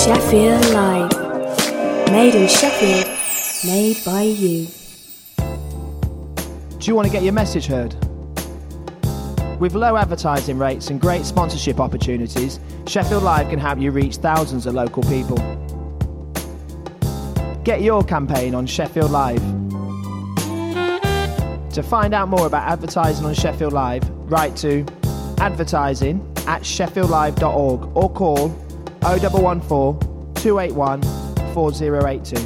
Sheffield Live. Made in Sheffield, made by you. Do you want to get your message heard? With low advertising rates and great sponsorship opportunities, Sheffield Live can help you reach thousands of local people. Get your campaign on Sheffield Live. To find out more about advertising on Sheffield Live, write to advertising@sheffieldlive.org or call 0114 281 4082.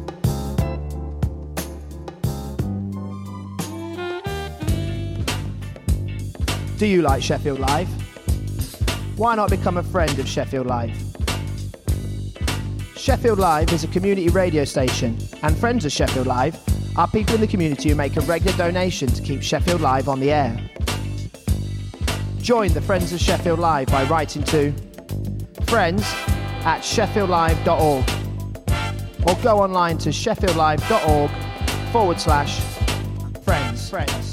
Do you like Sheffield Live? Why not become a friend of Sheffield Live? Sheffield Live is a community radio station, and friends of Sheffield Live are people in the community who make a regular donation to keep Sheffield Live on the air. Join the Friends of Sheffield Live by writing to friends@sheffieldlive.org or go online to sheffieldlive.org/friends.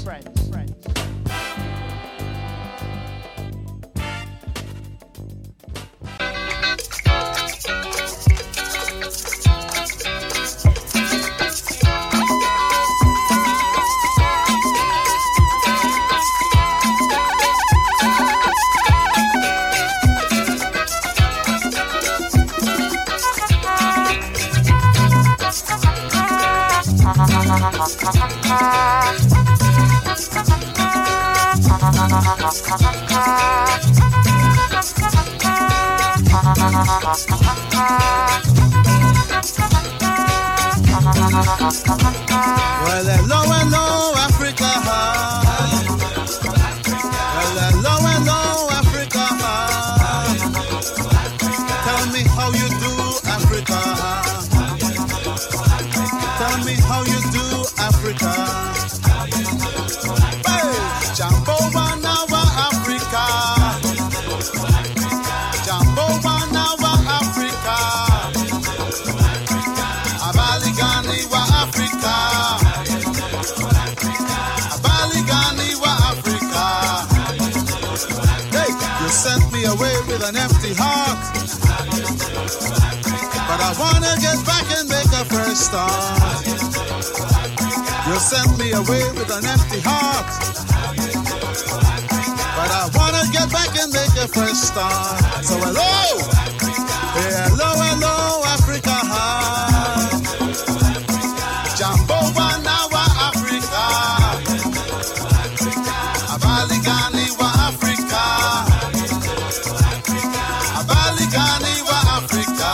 Well, hello, Africa. Well, hello, Africa. Tell me how you do, Africa. Tell me how you do, Africa. Hey, Jambo Banawa, Africa. Jambo Banawa, Africa. Abaligani wa Africa. Abaligani wa Africa. Hey, you sent me away with an empty heart, but I wanna get back and make a fresh start. You sent me away with an empty heart, but I wanna get back and make a fresh start. So hello, hey, hello, Africa. Jambo Banawa, Africa. Abaligani wa Africa. Abaligani wa Africa.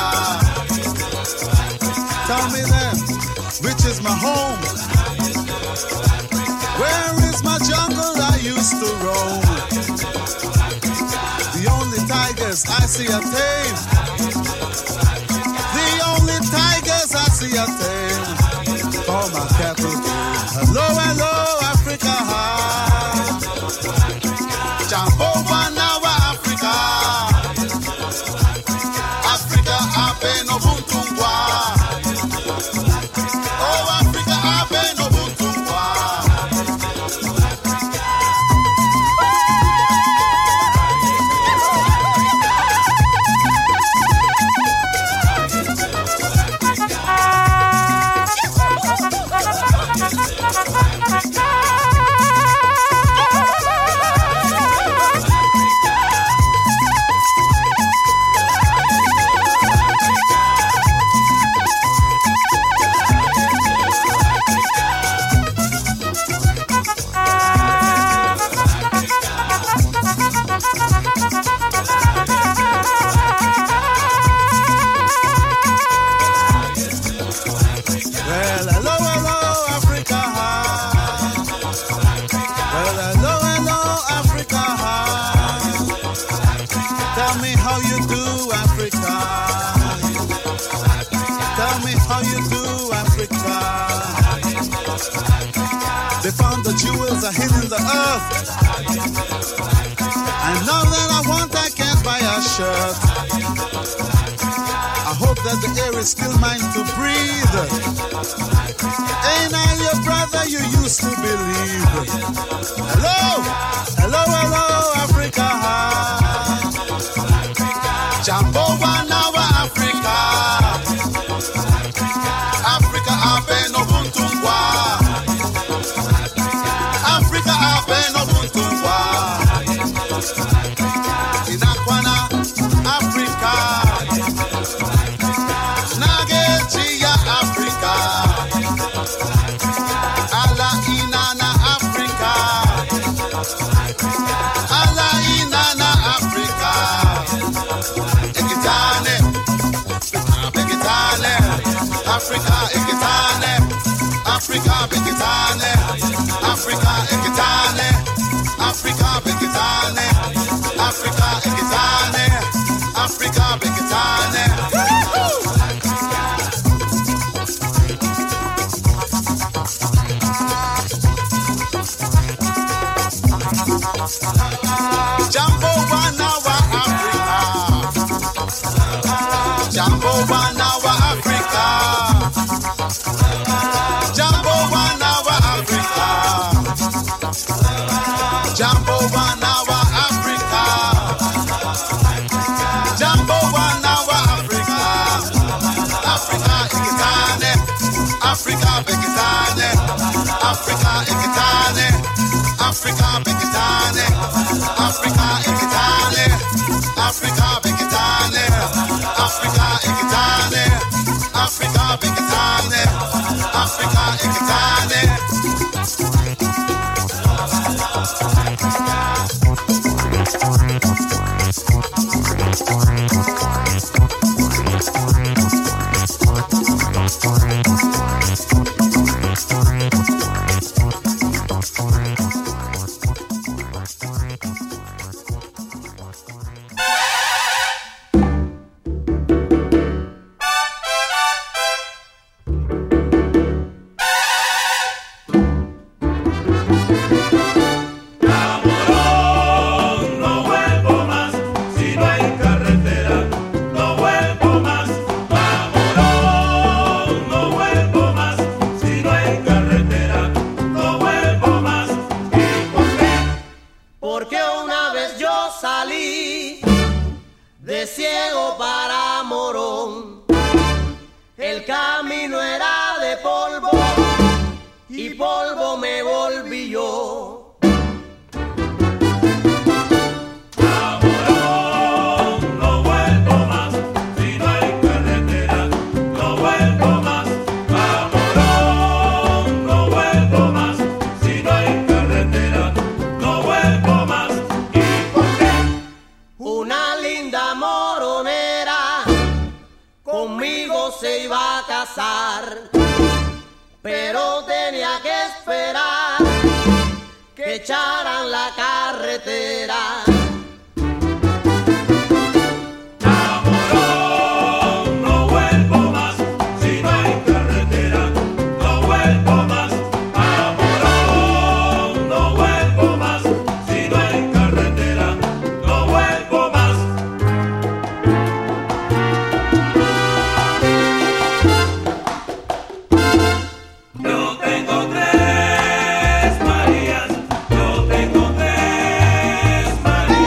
Tell me then, which is my home? Where is my jungle I used to roam? The only tigers I see are tame. The only tigers I see are tame. For my cattle. Hello, Africa. Jambo Banawa, Africa. Africa, Abe no Buntungwa. Oh, Africa, Abe no Buntungwa. Well, hello, Africa. Well, hello, Africa. Tell me how you do, Africa. Tell me how you do, Africa. They found the jewels are hidden in the earth, and now that I want, I can't buy a shirt. I hope that the air is still mine to breathe. Ain't I your brother you used to believe? Hello, Africa. Jambo Banawa, Africa. Africa ekitane, Africa bekitane, Africa ekitane, Africa bekitane, Africa ekitane, Africa bekitane. Jambo wana wa Africa, Jambo wana wa Africa, Jambo wana wa Africa, Jambo wana wa Africa, Jambo wana wa Africa, Africa ikitane, Africa bekitane, Africa ikitane, Africa bekitane, Africa ikitane, Africa bekitane, Africa ikitane, Africa bekitane, Africa ikitane. Pero tenía que esperar que echaran la carretera. Marías.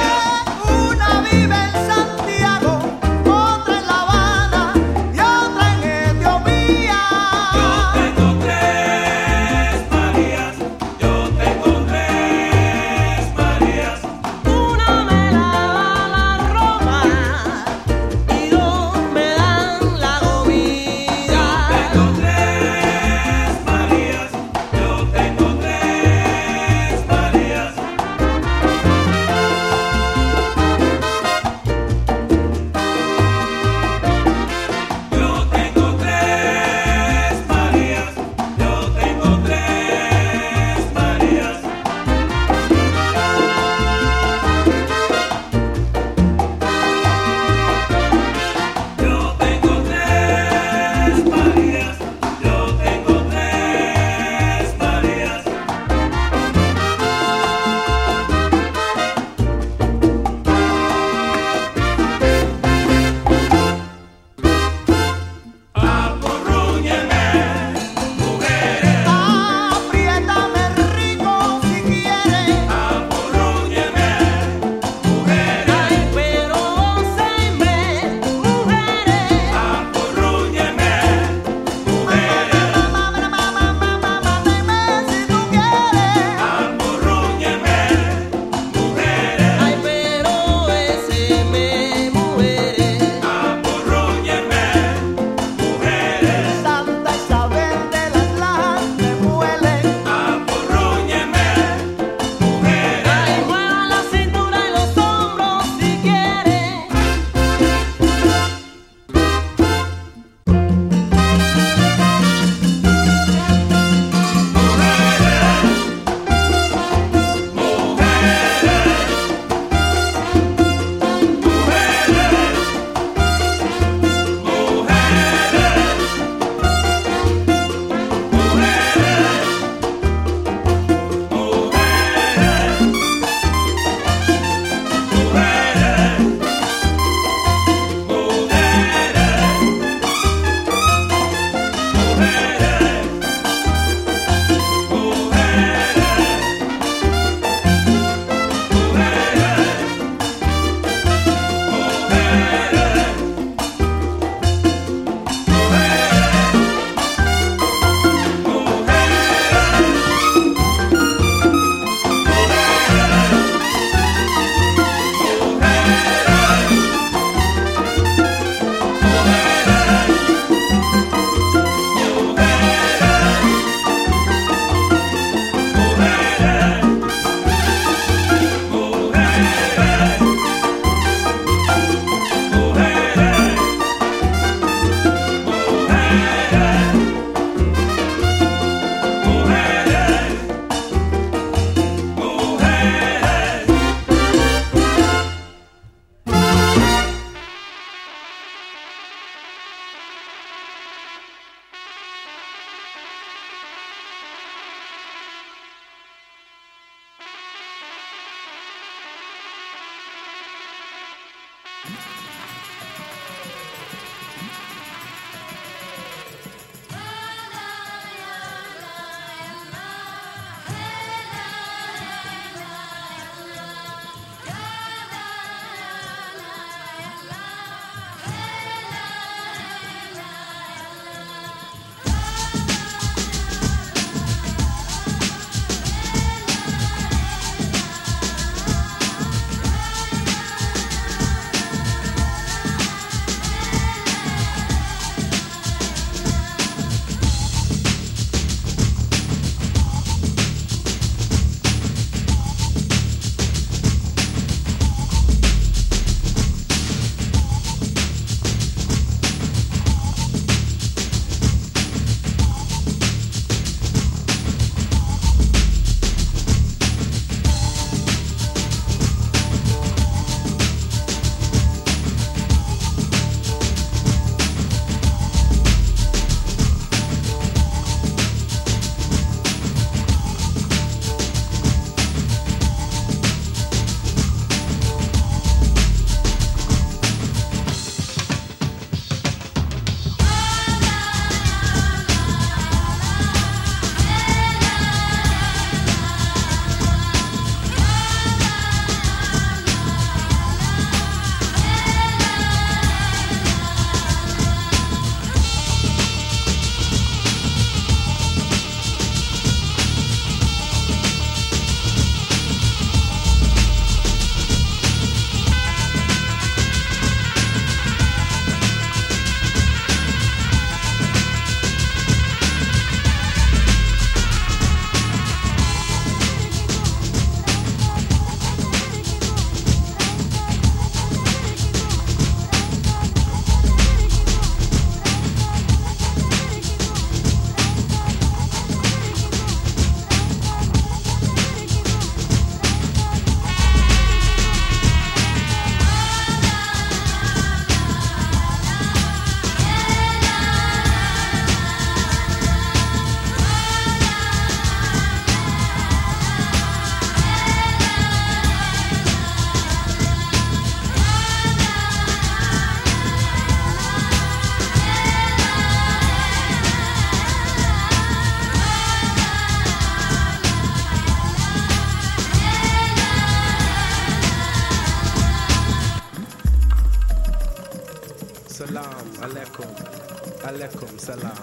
alaikum salam.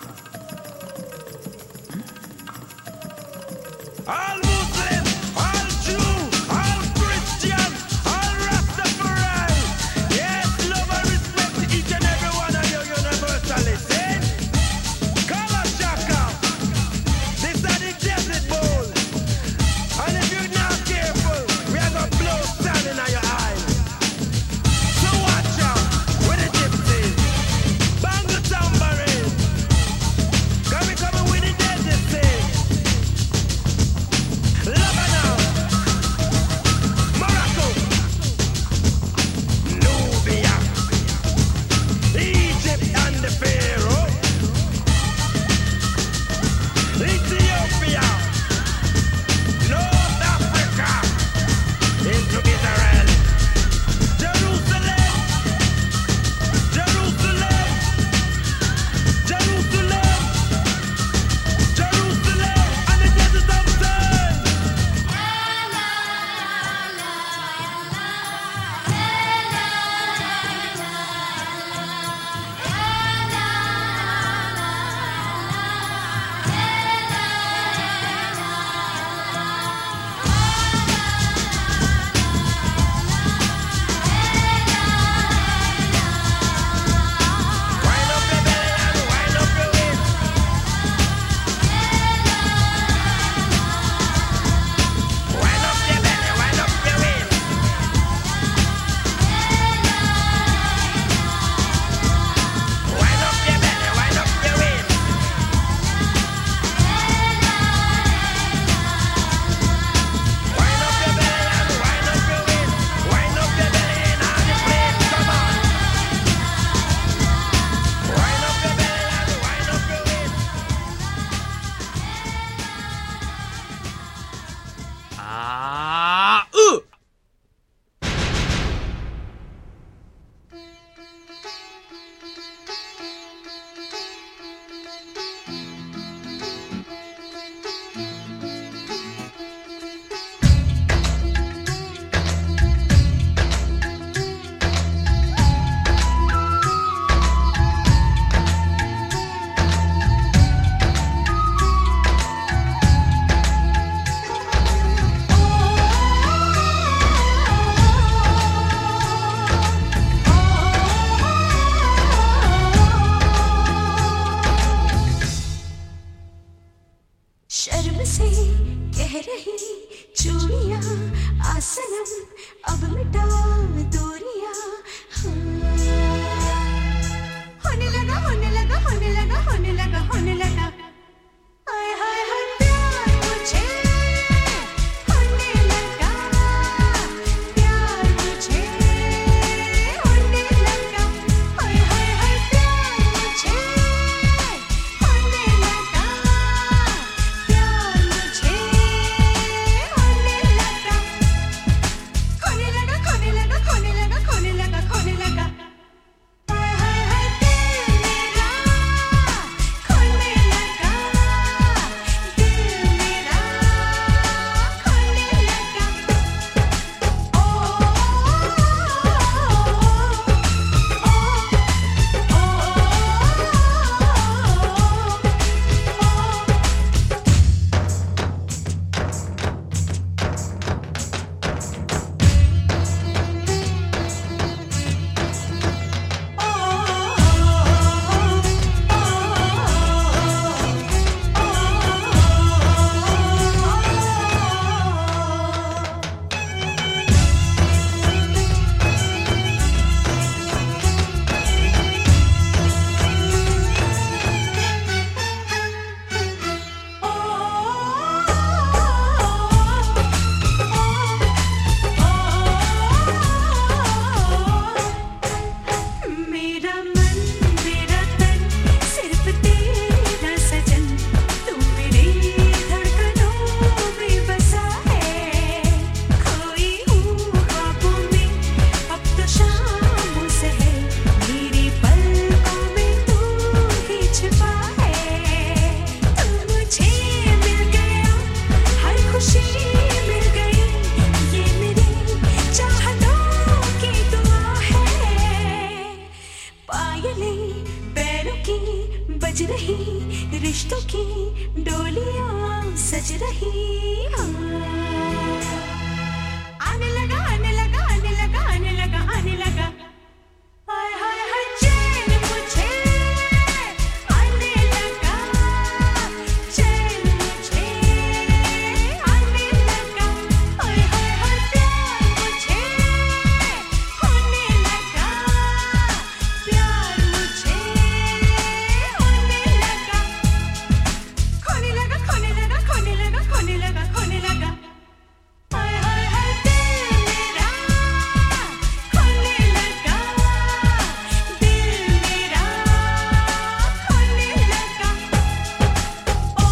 All Muslim, all Jew, all Christian, all Rastafari. Yes, love and respect to each and every one of you universally. See? Call us Shaka. This is the Desert Bowl. And if you're not careful, we are going to blow sand in your eyes. So watch out with the gypsies. Bang the tambourine. Come we coming with the desert scene. उछले पैरों की बज रही रिश्तों की डोलियां सज रही आने लगा आने लगा आने लगा आने लगा आने लगा हाय हाय हाय चैन मुझे आने लगा चैन मुझे आने लगा हाय हाय हाय प्यार मुझे होने लगा प्यार मुझे होने लगा खोने लगा खोने लगा खोने लगा खोने लगा खोने लगा हाय हाय हाय दिल मेरा खोने लगा दिल मेरा खोने लगा ओ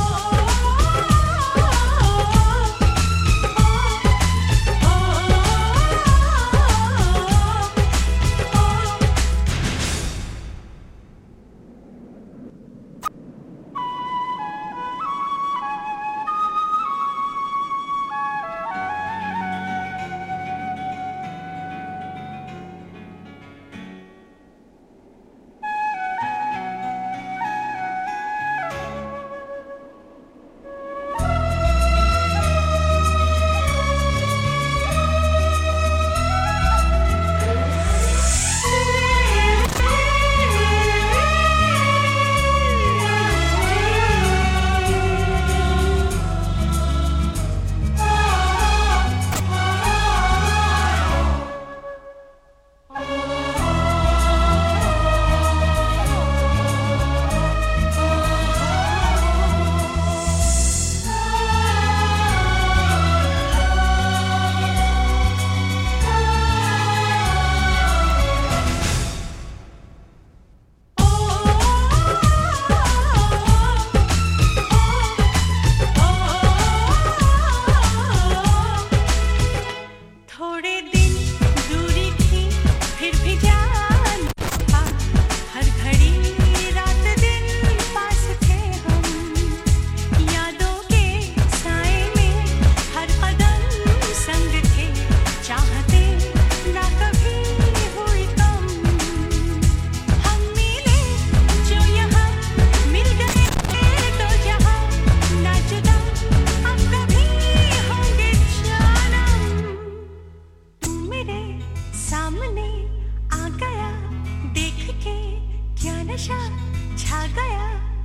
थोड़े दिन दूरी थी फिर भी जान था हर घड़ी रात दिन पास थे हम यादों के साए में हर कदम संग थे चाहते ना कभी हुई कम हम मिले जो यहाँ मिल गए तो जहाँ ना जुदा हम कभी होंगे जानम तू मेरे सामने आ गया देख के क्या नशा छा गया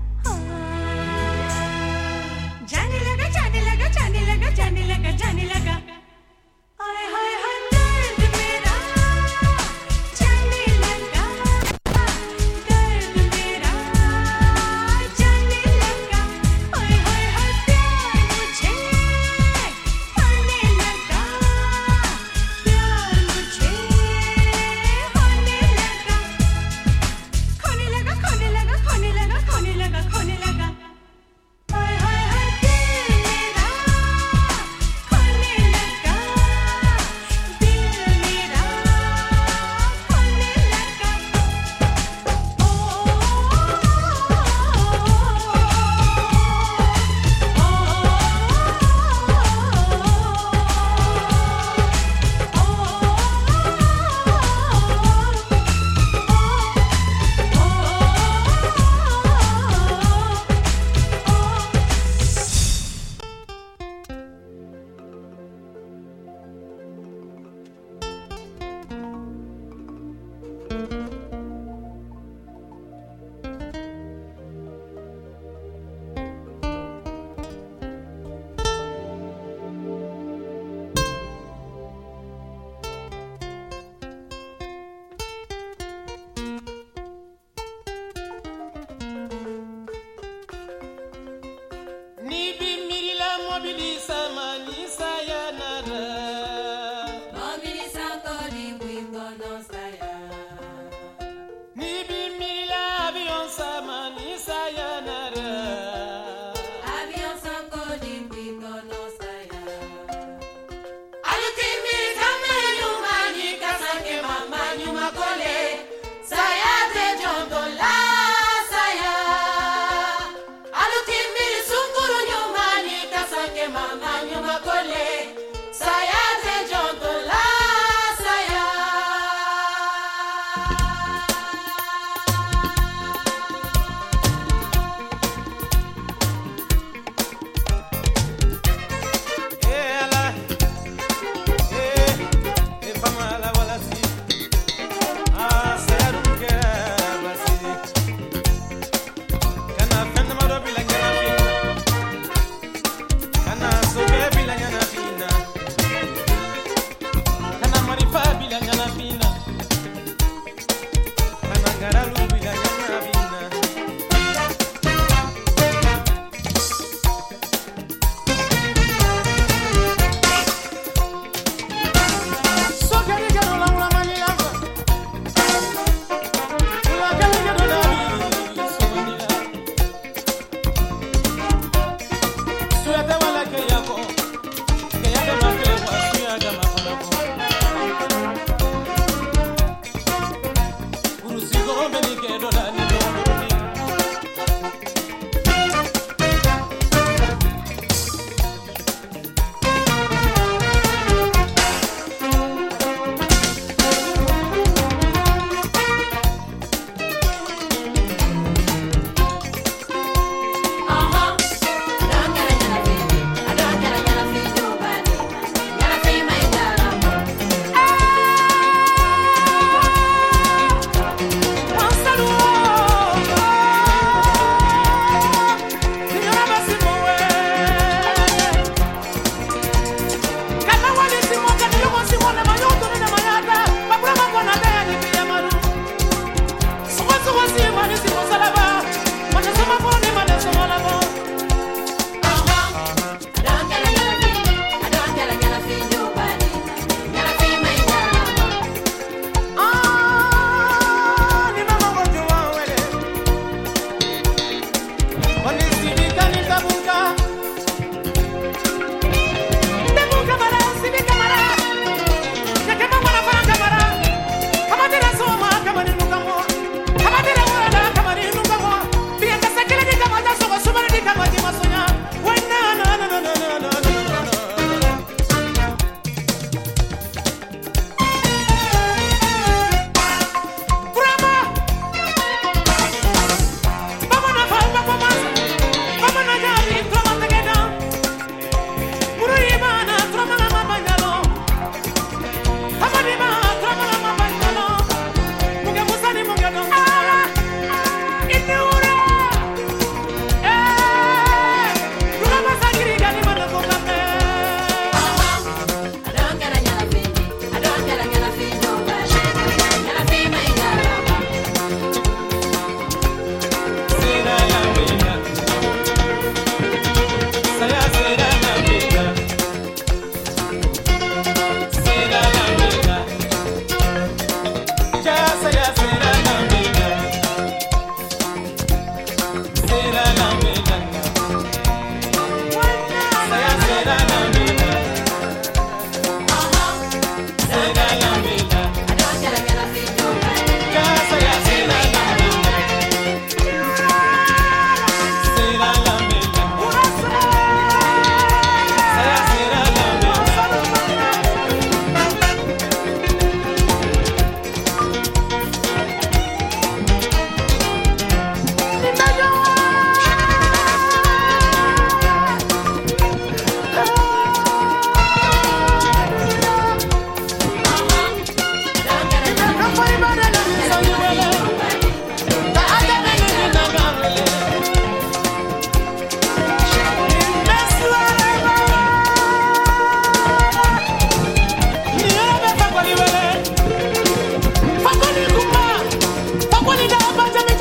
जाने लगा जाने लगा जाने लगा जाने लगा जाने लगा हाय हाय हाय दर्द मेरा जाने लगा दर्द मेरा जाने लगा हाय हाय हाय प्यार मुझे होने लगा प्यार मुझे होने लगा खोने लगा खोने लगा खोने लगा खोने लगा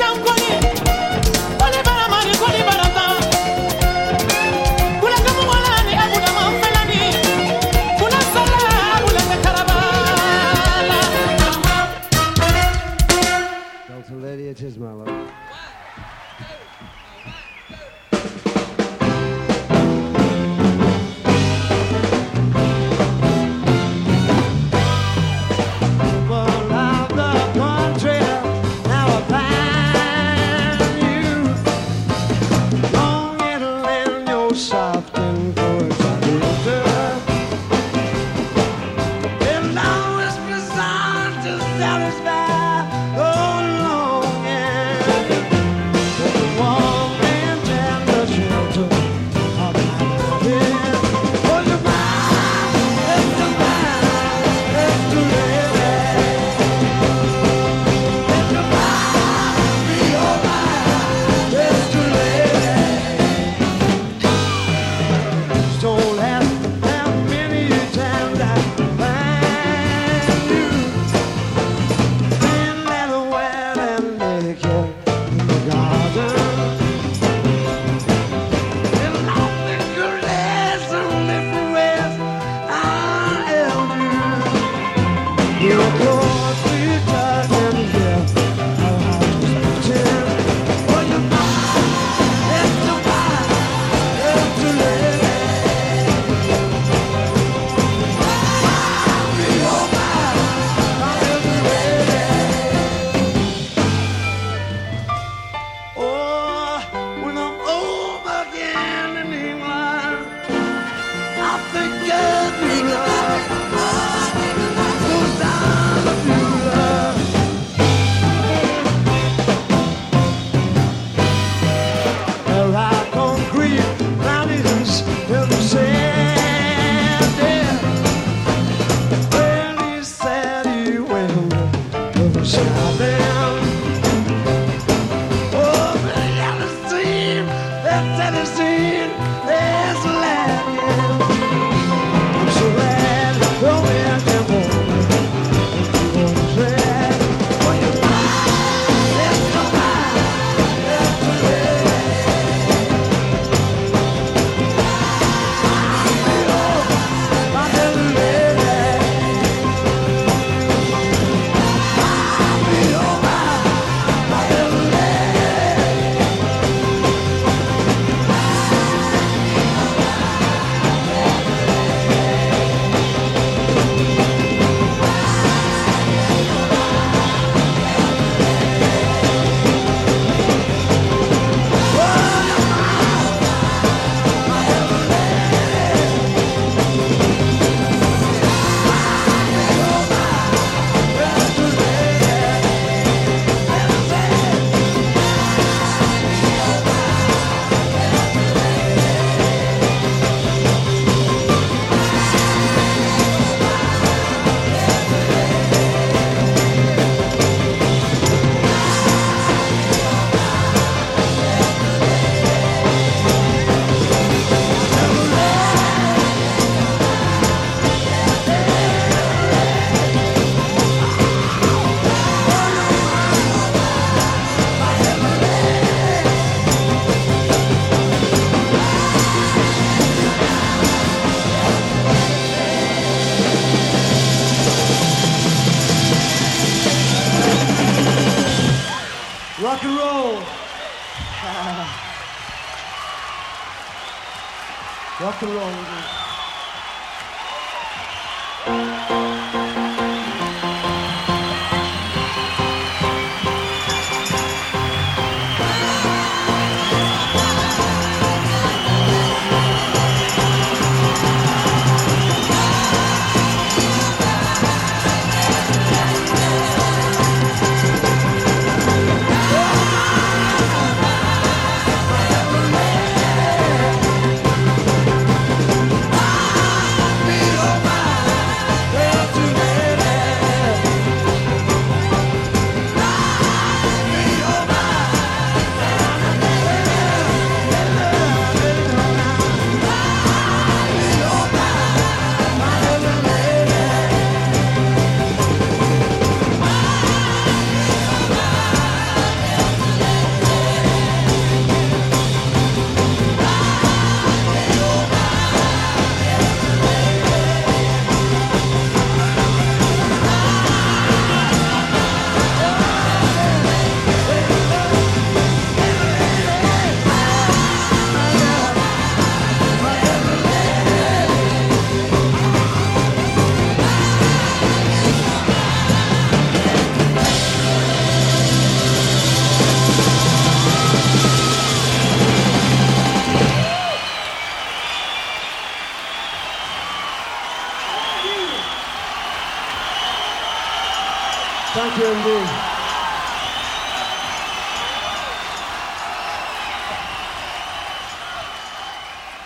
Rock and roll.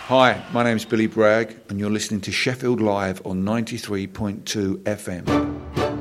Hi, my name's Billy Bragg, and you're listening to Sheffield Live on 93.2 FM.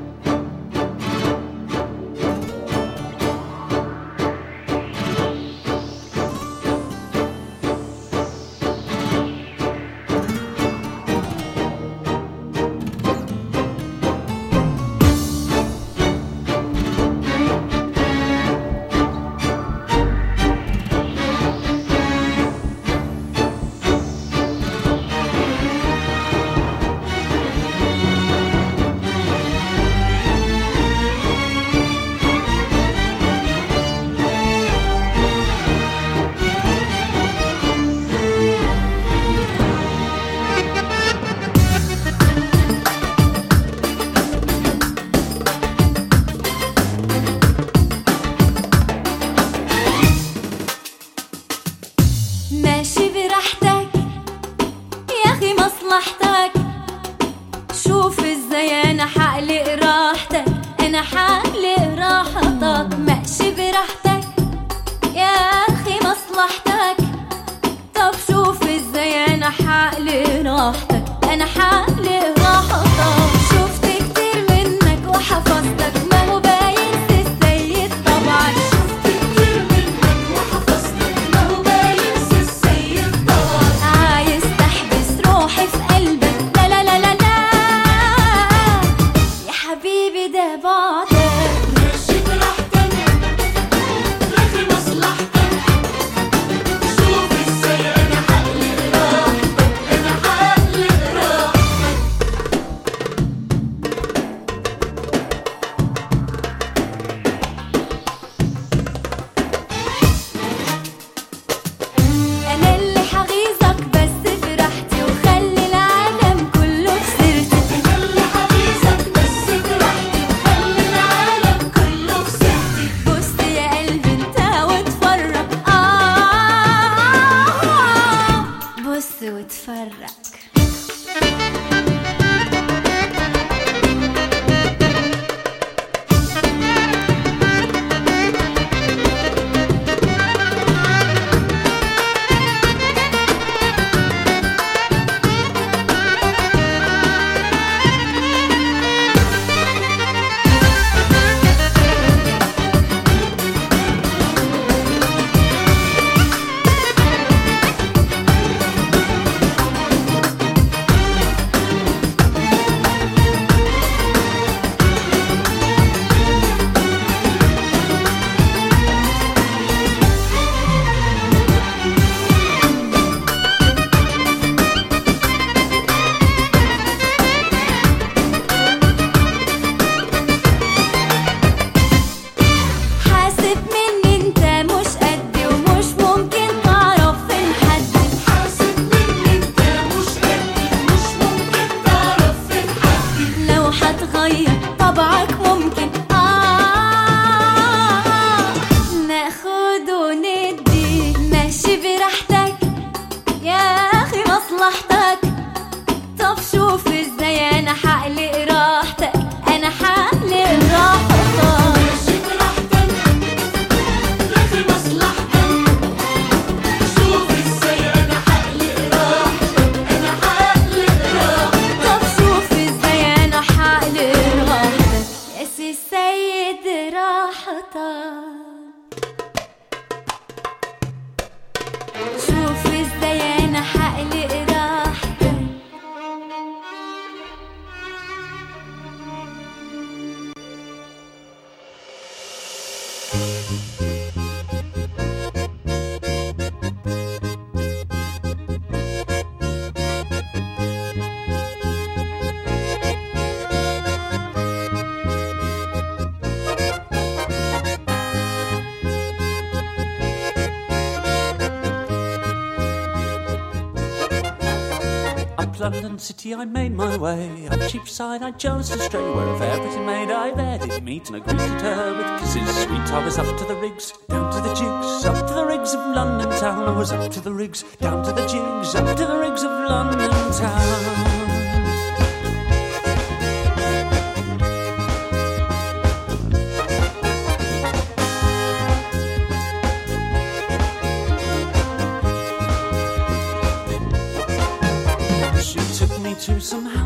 London City I made my way. Up Cheapside I chose to stray. Where a fair pretty maid I there did meet, and I greeted her with kisses sweet. I was up to the rigs, down to the jigs, up to the rigs of London town. I was up to the rigs, down to the jigs, up to the rigs of London town.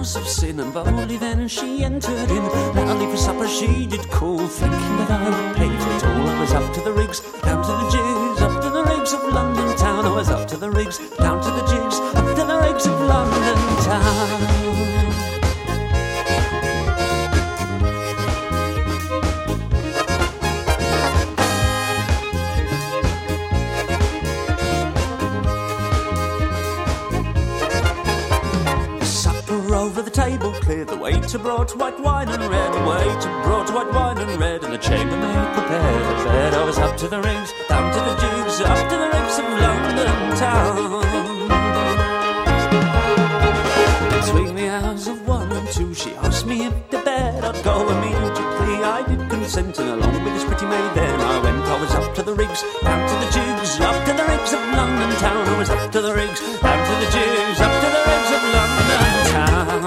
house of sin, and boldly then she entered in. Loudly for supper she did call, thinking that I would pay for it all. I was up to the rigs, down to the jigs, up to the rigs of London town. I was up to the rigs, down to the jigs, up to the rigs of London town. Over the table cleared, the waiter brought white wine and red. The waiter brought white wine and red, and the chambermaid prepared a bed. I was up to the rigs, down to the jigs, up to the rigs of London town. Between the hours of 1 and 2, she asked me if to bed I'd go immediately. I did consent, and along with this pretty maid then I went. I was up to the rigs, down to the jigs, up to the rigs of London town. I was up to the rigs, down to the jigs, up to the rigs of London town.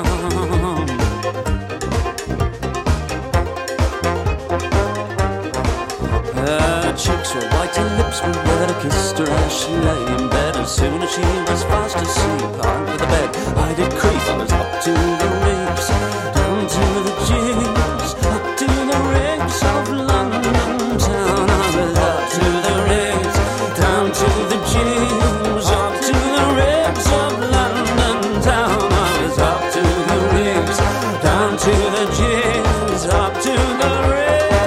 Her cheeks were white and lips were red. I kissed her as she lay in bed. As soon as she was fast asleep under the bed, I did creep. I was up to the rigs, down to the jigs, up to the rigs of London town. I was up to the rigs, down to the jigs, up to the rigs of London town. I was up to the rigs, down to the jigs, up to the rigs.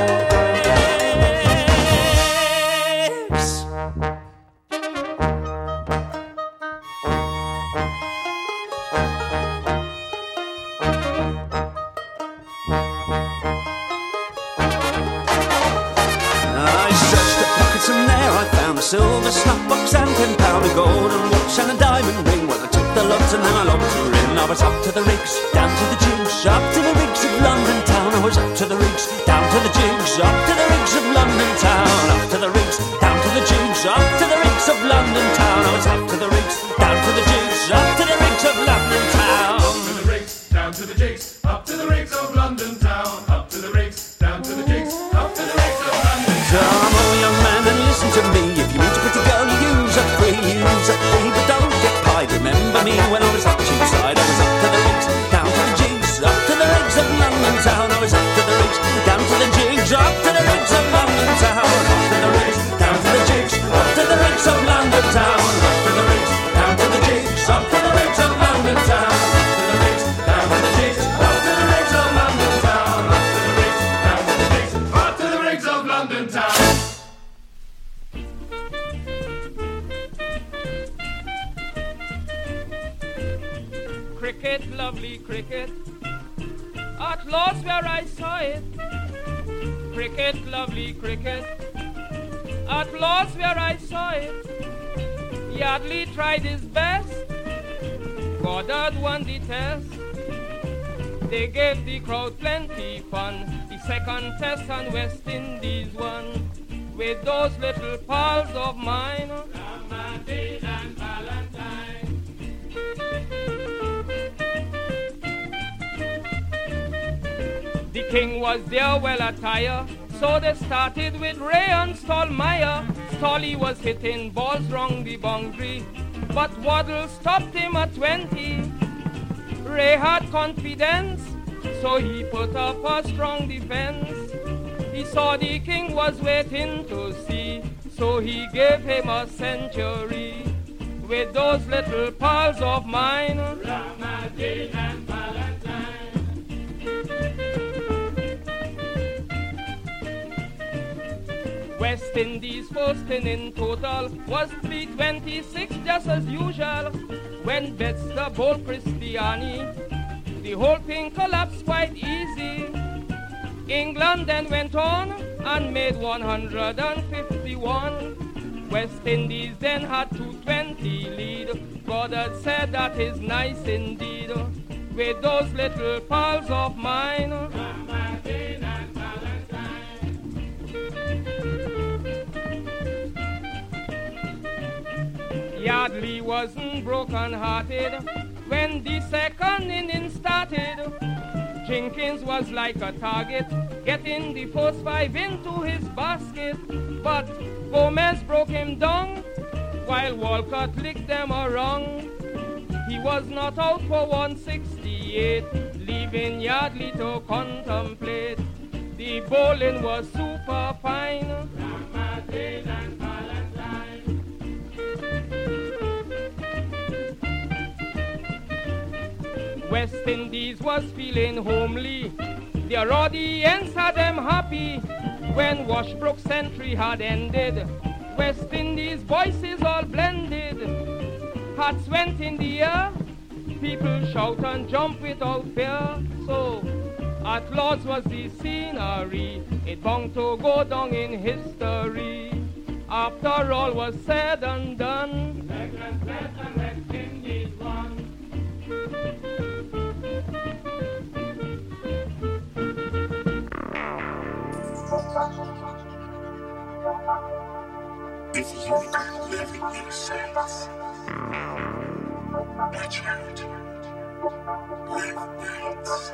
Silver snuff-box and £10, a golden watch and a diamond ring. Well, I took the lot and then I locked her in. I was up to the rigs, down to the jigs, up to the rigs of London town. I was up to the rigs, down to the jigs, up to the rigs of London town. Up to the rigs, down to the jigs, up to the rigs of London town. I was up to the rigs, down to the jigs, up to the rigs of London town. Up to the rigs, down to the jigs, up to the rigs of London town. Up to the rigs, down to the jigs, up to the rigs of London town. Come on, young man, and listen to me. If you meet a pretty girl, use up free, but don't get pied. Remember me when I was up Cheapside. I was up to the rigs, down to the jigs, up to the rigs of London town. I was up to the rigs, down to the jigs, up to the rigs of London town. Up to the rigs, down to the jigs, up to the rigs of London town. Up to the rigs, down to the jigs, up to the rigs of London town. Up to the rigs, down to the jigs, up to the rigs of London town. Up to the rigs, down to the jigs, up to the rigs of London town. Cricket, lovely cricket, at last where I saw it. Cricket, lovely cricket, at last where I saw it. Yardley tried his best, Goddard won the test. They gave the crowd plenty fun. The second test on West Indies won. With those little pals of mine, Lamartine and Valentine. The king was there well attired, so they started with Ray and Stallmeyer. Stolly was hitting balls round the boundary, but Waddle stopped him at 20. Ray had confidence, so he put up a strong defense. He saw the king was waiting to see, so he gave him a century. With those little pals of mine, Lamartine and Valentine. West Indies' first inning total was 326 just as usual. When Betster bowled Christiani, the whole thing collapsed quite easy. England then went on and made 151. West Indies then had 220 lead. Goddard said that is nice indeed. With those little pals of mine, Lamartine and Valentine. Yardley wasn't broken-hearted when the second inning started. Jenkins was like a target, getting the first 5 into his basket. But Gomez broke him down, while Walcott licked them around. He was not out for 160 48, leaving Yardley to contemplate. The bowling was super fine. West Indies was feeling homely. Their audience had them happy. When Washbrook century had ended, West Indies voices all blended. Hats went in the air, people shout and jump without fear. So at Lord's was the scenery, it bound to go down in history. After all was said and done, West Indies won. If you could live in your sense, watch out, live nights.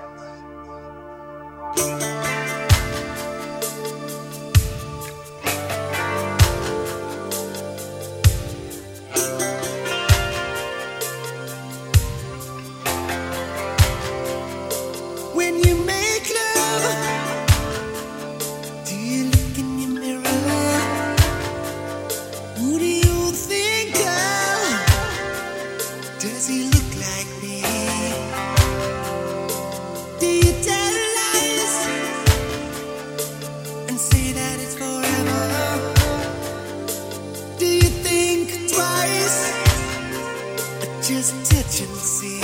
When you make love, do you look in your mirror? Who do you think of? Does he look like me? Do you tell lies and say that it's forever? Do you think twice or just touch and see?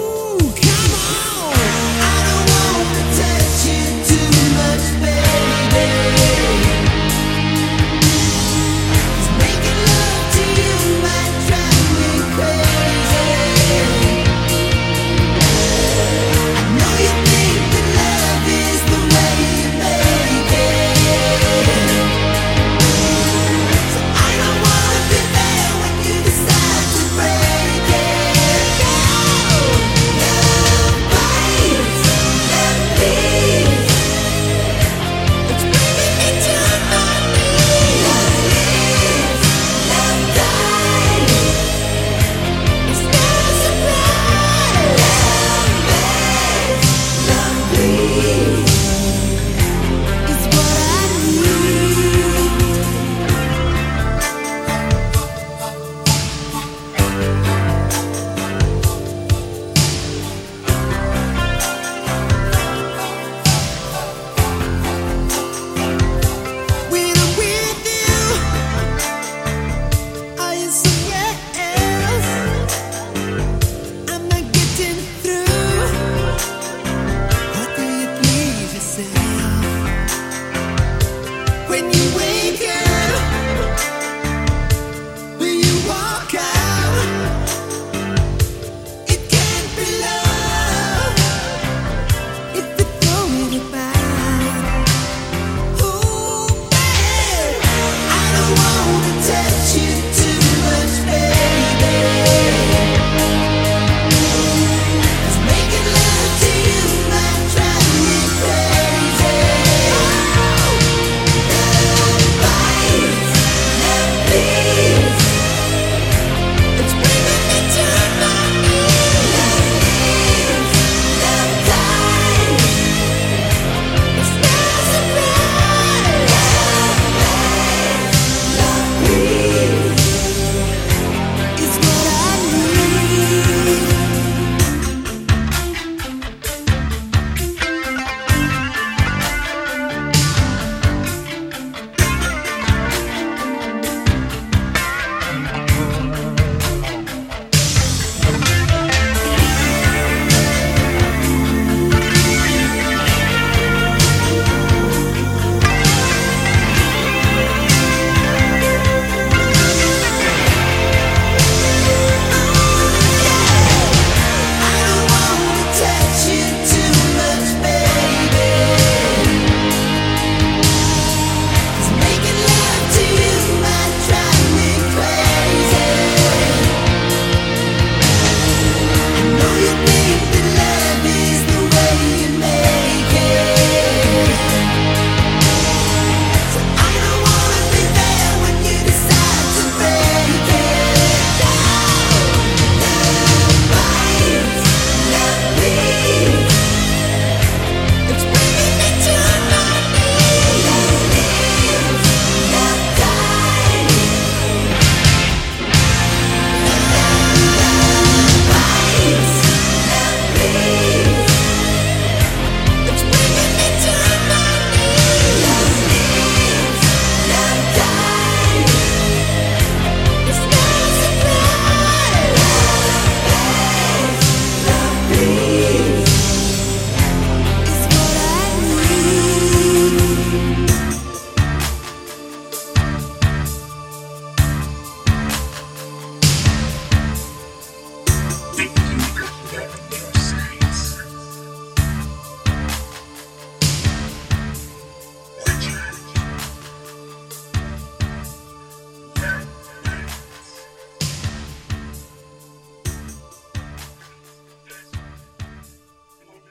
Touch you too much, baby.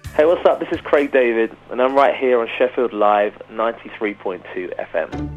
Hey, what's up? This is Craig David, and I'm right here on Sheffield Live 93.2 FM.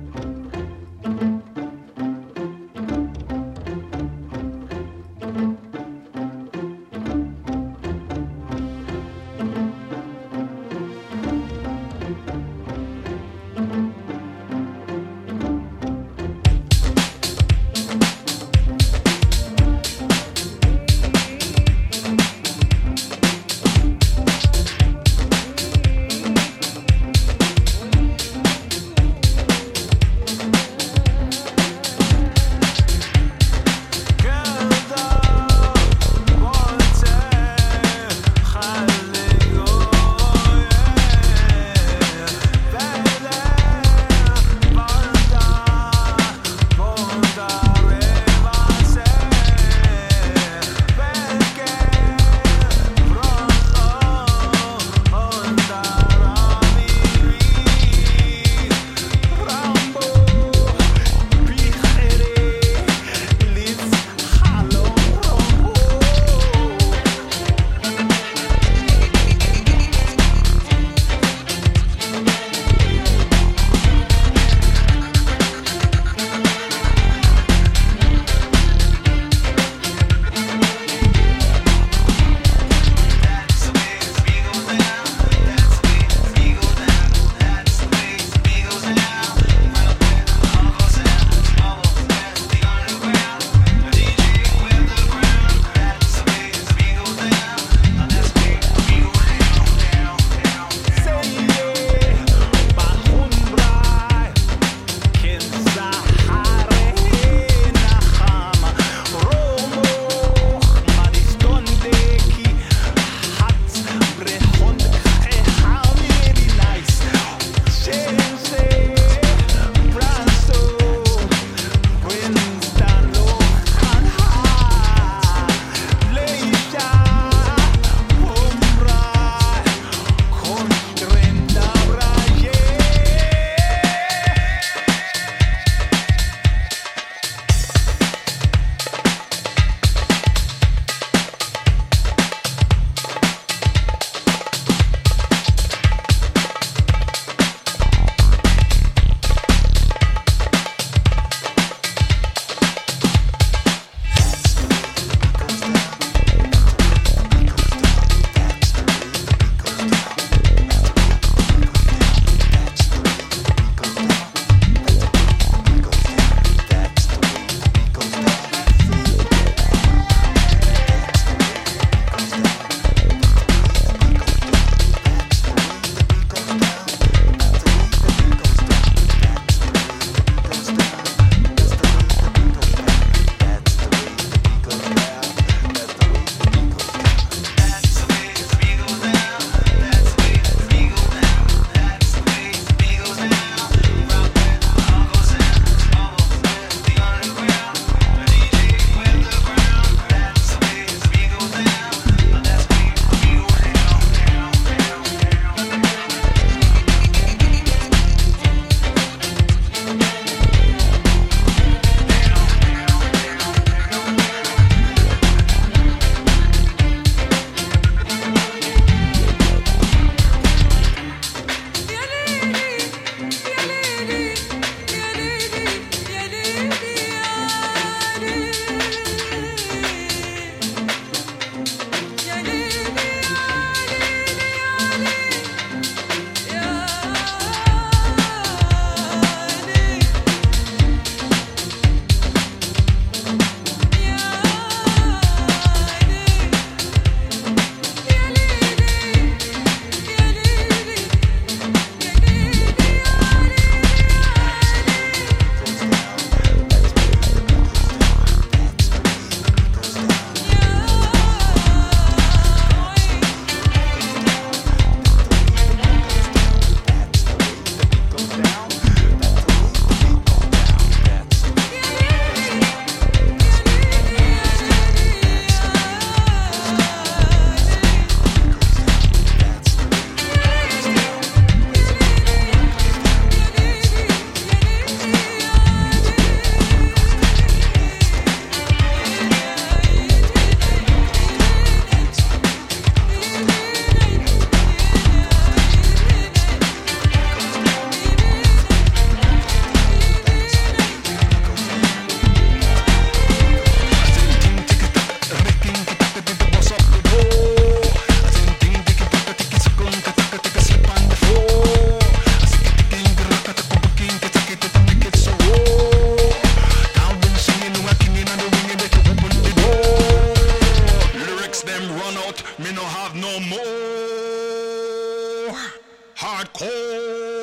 more hardcore.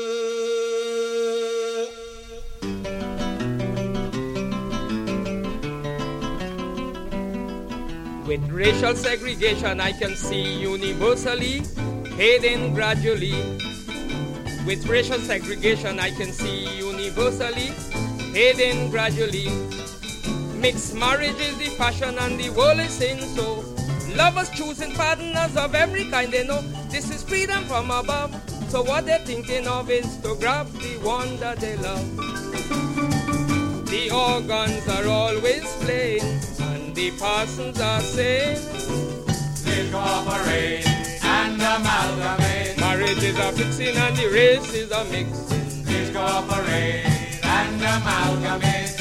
With racial segregation, I can see universally, fading gradually. With racial segregation, I can see universally, fading gradually. Mixed marriage is the fashion and the world is saying so. Lovers choosing partners of every kind they know. This is freedom from above. So what they're thinking of is to grab the one that they love. The organs are always playing and the parsons are saying, Let's cooperate and amalgamate. Marriage is a fixing and the race is a mixing. Let's cooperate and amalgamate.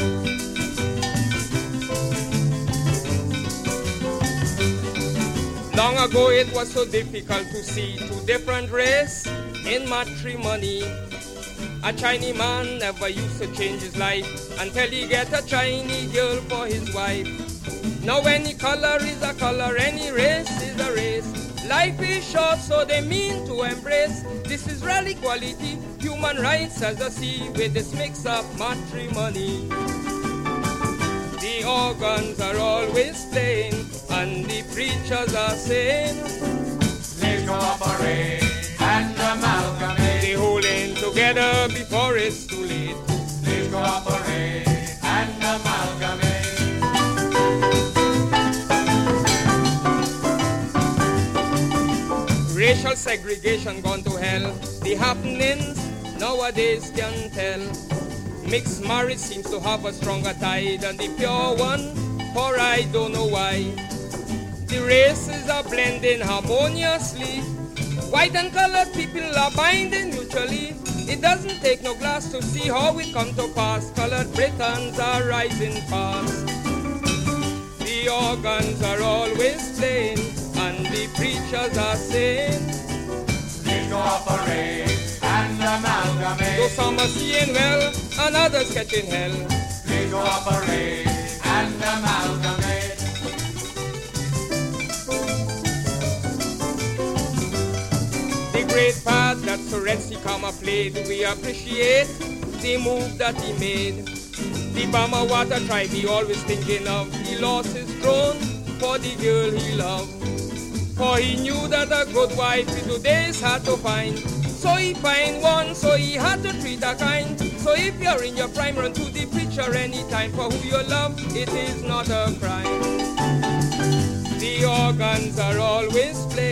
Long ago it was so difficult to see two different races in matrimony. A Chinese man never used to change his life until he get a Chinese girl for his wife. Now any color is a color, any race is a race. Life is short, so they mean to embrace. This is real equality, human rights as a sea with this mix-up matrimony. The organs are always playing and the preachers are saying, Let's cooperate and amalgamate. They holding together before it's too late. Let's cooperate and amalgamate. Racial segregation gone to hell. The happenings nowadays can tell. Mixed marriage seems to have a stronger tie than the pure one, for I don't know why. The races are blending harmoniously. White and colored people are binding mutually. It doesn't take no glass to see how it come to pass. Colored Britons are rising fast. The organs are always playing and the preachers are saying, Let's cooperate and amalgamate. though some are seeing well and others catching hell. Let's cooperate and amalgamate. The great part that Sorensi Kama played, we appreciate the move that he made. The Bama Water tribe he always thinking of. He lost his throne for the girl he loved. For he knew that a good wife in today's hard to find. So he find one, so he had to treat her kind. So if you're in your prime, run to the preacher anytime. For who you love, it is not a crime. The organs are always playing.